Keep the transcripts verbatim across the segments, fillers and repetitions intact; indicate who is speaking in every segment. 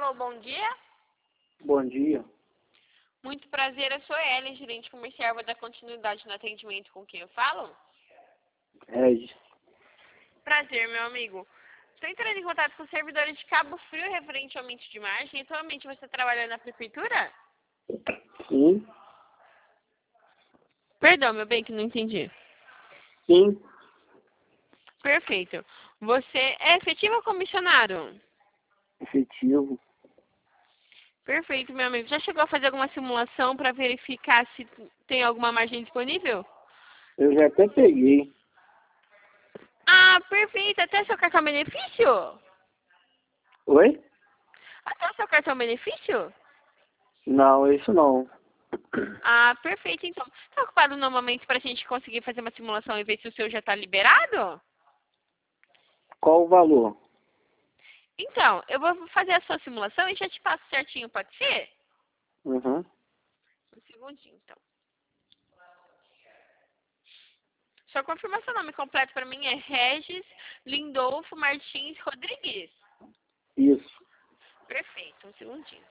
Speaker 1: Alô, bom dia.
Speaker 2: Bom dia.
Speaker 1: Muito prazer, eu sou Ellen, gerente comercial. Vou dar continuidade no atendimento com quem eu falo.
Speaker 2: Regis.
Speaker 1: Prazer, meu amigo. Estou entrando em contato com os servidores de Cabo Frio referente ao aumento de margem. Atualmente você trabalha na prefeitura?
Speaker 2: Sim.
Speaker 1: Perdão, meu bem, que não entendi.
Speaker 2: Sim.
Speaker 1: Perfeito. Você é efetivo ou comissionário?
Speaker 2: Efetivo.
Speaker 1: Perfeito, meu amigo. Já chegou a fazer alguma simulação para verificar se tem alguma margem disponível?
Speaker 2: Eu já até peguei.
Speaker 1: Ah, perfeito. Até seu cartão benefício?
Speaker 2: Oi?
Speaker 1: Até seu cartão benefício?
Speaker 2: Não, isso não.
Speaker 1: Ah, perfeito, então. Tá ocupado no momento pra gente conseguir fazer uma simulação e ver se o seu já tá liberado?
Speaker 2: Qual o valor?
Speaker 1: Então, eu vou fazer a sua simulação e já te passo certinho, pode ser?
Speaker 2: Uhum.
Speaker 1: Um segundinho, então. Só confirma seu nome completo pra mim é Regis Lindolfo Martins Rodrigues.
Speaker 2: Isso.
Speaker 1: Perfeito, um segundinho.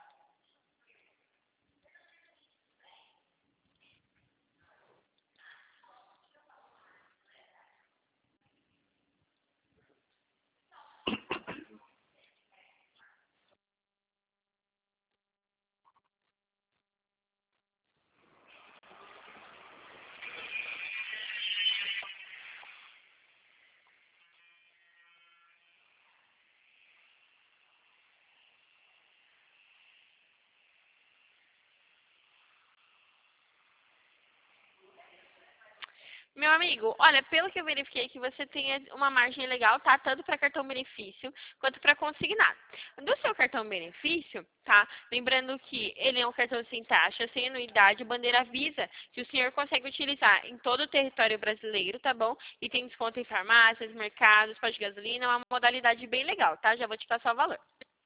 Speaker 1: Meu amigo, olha, pelo que eu verifiquei que você tem uma margem legal, tá? Tanto para cartão benefício quanto para consignado. Do seu cartão benefício, tá? Lembrando que ele é um cartão sem taxa, sem anuidade, bandeira Visa, que o senhor consegue utilizar em todo o território brasileiro, tá bom? E tem desconto em farmácias, mercados, pós de gasolina, é uma modalidade bem legal, tá? Já vou te passar o valor.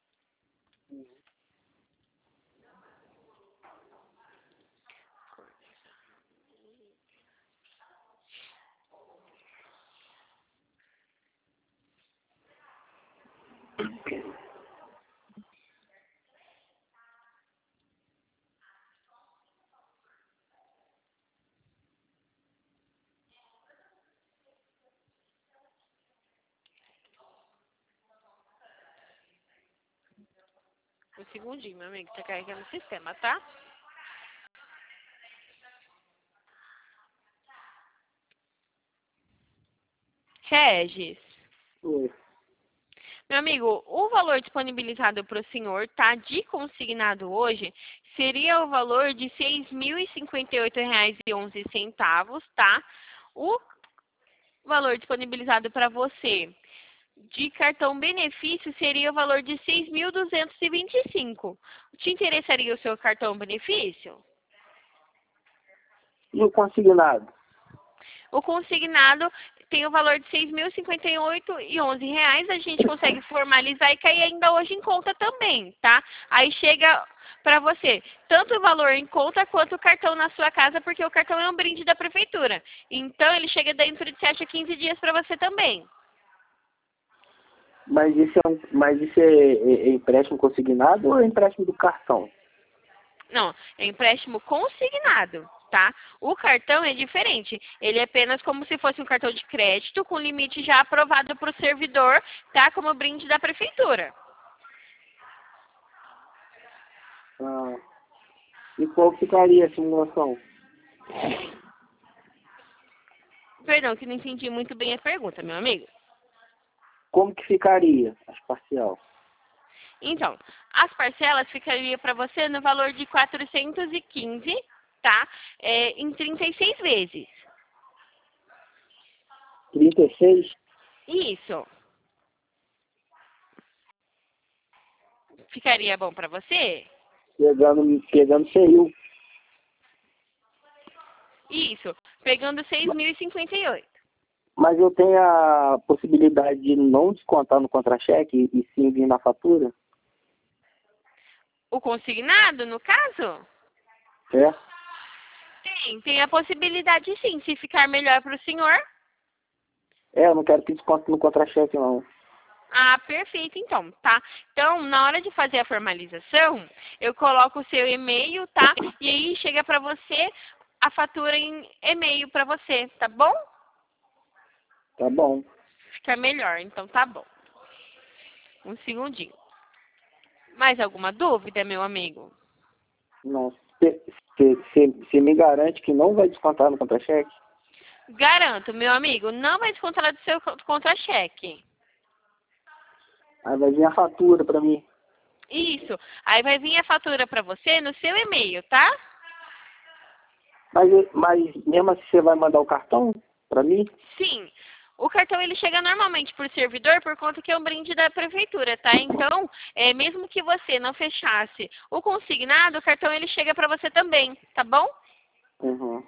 Speaker 1: Um segundinho, meu amigo, tá carregando o sistema, tá? Regis.
Speaker 2: Oi.
Speaker 1: Meu amigo, o valor disponibilizado para o senhor, tá, de consignado hoje, seria o valor de seis mil e cinquenta e oito reais e onze centavos, tá? O valor disponibilizado para você de cartão benefício seria o valor de seis mil duzentos e vinte e cinco. Te interessaria o seu cartão benefício?
Speaker 2: E o consignado?
Speaker 1: O consignado tem o valor de seis mil e cinquenta e oito reais e onze reais. A gente consegue formalizar e cair ainda hoje em conta também, tá? Aí chega para você tanto o valor em conta quanto o cartão na sua casa, porque o cartão é um brinde da prefeitura. Então ele chega dentro de sete a quinze dias para você também.
Speaker 2: Mas isso é, um, mas isso é, é, é empréstimo consignado ou é empréstimo do cartão?
Speaker 1: Não, é empréstimo consignado, tá? O cartão é diferente. Ele é apenas como se fosse um cartão de crédito com limite já aprovado para o servidor, tá? Como brinde da prefeitura.
Speaker 2: Ah. E qual ficaria a simulação?
Speaker 1: Perdão, que não entendi muito bem a pergunta, meu amigo.
Speaker 2: Como que ficaria as parcial?
Speaker 1: Então, as parcelas ficariam para você no valor de quatrocentos e quinze, tá? É, em trinta e seis vezes.
Speaker 2: trinta e seis?
Speaker 1: Isso. Ficaria bom para você?
Speaker 2: Pegando, pegando C I U.
Speaker 1: Isso. Pegando seis mil e cinquenta e oito.
Speaker 2: Mas eu tenho a possibilidade de não descontar no contra-cheque e sim vir na fatura?
Speaker 1: O consignado, no caso?
Speaker 2: É?
Speaker 1: Tem, tem a possibilidade sim, se ficar melhor para o senhor.
Speaker 2: É, eu não quero que desconte no contra-cheque, não.
Speaker 1: Ah, perfeito, então, tá? Então, na hora de fazer a formalização, eu coloco o seu e-mail, tá? E aí chega para você a fatura em e-mail para você, tá bom?
Speaker 2: Tá bom.
Speaker 1: Fica melhor, então tá bom. Um segundinho. Mais alguma dúvida, meu amigo?
Speaker 2: Não. Você me garante que não vai descontar no contra-cheque?
Speaker 1: Garanto, meu amigo, não vai descontar do seu contra-cheque.
Speaker 2: Aí vai vir a fatura para mim.
Speaker 1: Isso. Aí vai vir a fatura para você no seu e-mail, tá?
Speaker 2: Mas, mas mesmo assim você vai mandar o cartão para mim?
Speaker 1: Sim. O cartão ele chega normalmente por servidor por conta que é um brinde da prefeitura, tá? Então, é, mesmo que você não fechasse o consignado, o cartão ele chega para você também, tá bom?
Speaker 2: Uhum.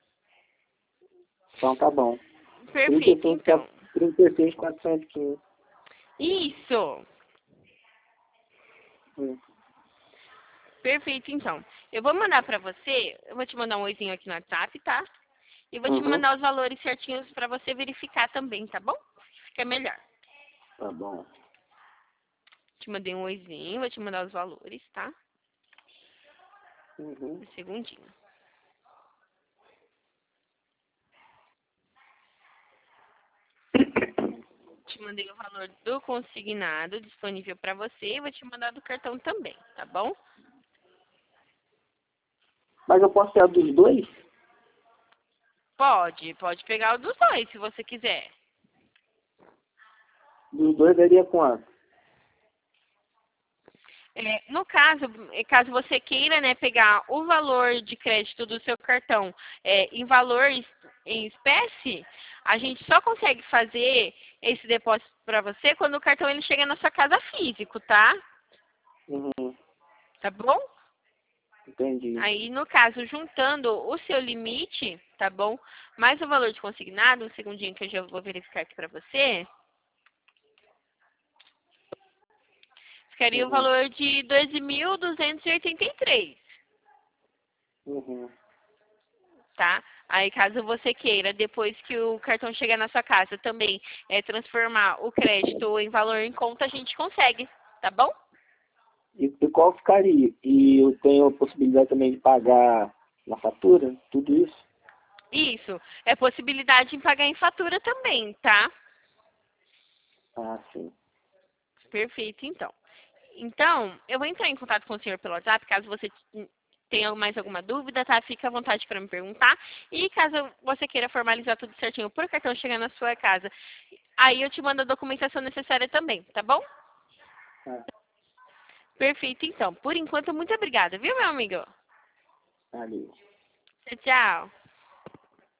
Speaker 2: Então tá bom.
Speaker 1: Perfeito, então.
Speaker 2: trinta e seis, quatrocentos e quinze.
Speaker 1: Isso.
Speaker 2: Hum.
Speaker 1: Perfeito, então. Eu vou mandar para você, eu vou te mandar um oizinho aqui no WhatsApp, tá? E vou te
Speaker 2: Uhum.
Speaker 1: mandar os valores certinhos para você verificar também, tá bom? Fica melhor.
Speaker 2: Tá bom.
Speaker 1: Te mandei um oizinho, vou te mandar os valores, tá?
Speaker 2: Uhum.
Speaker 1: Um segundinho. Te mandei o valor do consignado disponível para você e vou te mandar do cartão também, tá bom?
Speaker 2: Mas eu posso pegar dos dois?
Speaker 1: Pode, pode pegar o dos dois se você quiser.
Speaker 2: Dos dois daria quanto?
Speaker 1: É, no caso, é, caso você queira, né, pegar o valor de crédito do seu cartão é, em valor es- em espécie, a gente só consegue fazer esse depósito para você quando o cartão ele chega na sua casa físico, tá?
Speaker 2: Uhum.
Speaker 1: Tá bom?
Speaker 2: Entendi.
Speaker 1: Aí, no caso, juntando o seu limite, tá bom? Mais o valor de consignado, um segundinho que eu já vou verificar aqui para você, ficaria o
Speaker 2: Uhum.
Speaker 1: valor de doze mil duzentos e oitenta e três.
Speaker 2: Uhum.
Speaker 1: Tá? Aí, caso você queira, depois que o cartão chegar na sua casa, também é, transformar o crédito em valor em conta, a gente consegue, tá bom?
Speaker 2: E, e qual ficaria? E eu tenho a possibilidade também de pagar na fatura? Tudo isso?
Speaker 1: Isso. É possibilidade de pagar em fatura também, tá?
Speaker 2: Ah, sim.
Speaker 1: Perfeito, então. Então, eu vou entrar em contato com o senhor pelo WhatsApp, caso você tenha mais alguma dúvida, tá? Fica à vontade para me perguntar. E caso você queira formalizar tudo certinho por cartão chegar na sua casa, aí eu te mando a documentação necessária também, tá bom?
Speaker 2: Ah,
Speaker 1: Perfeito, então. Por enquanto, muito obrigada, viu, meu amigo?
Speaker 2: valeu.
Speaker 1: Tchau, tchau.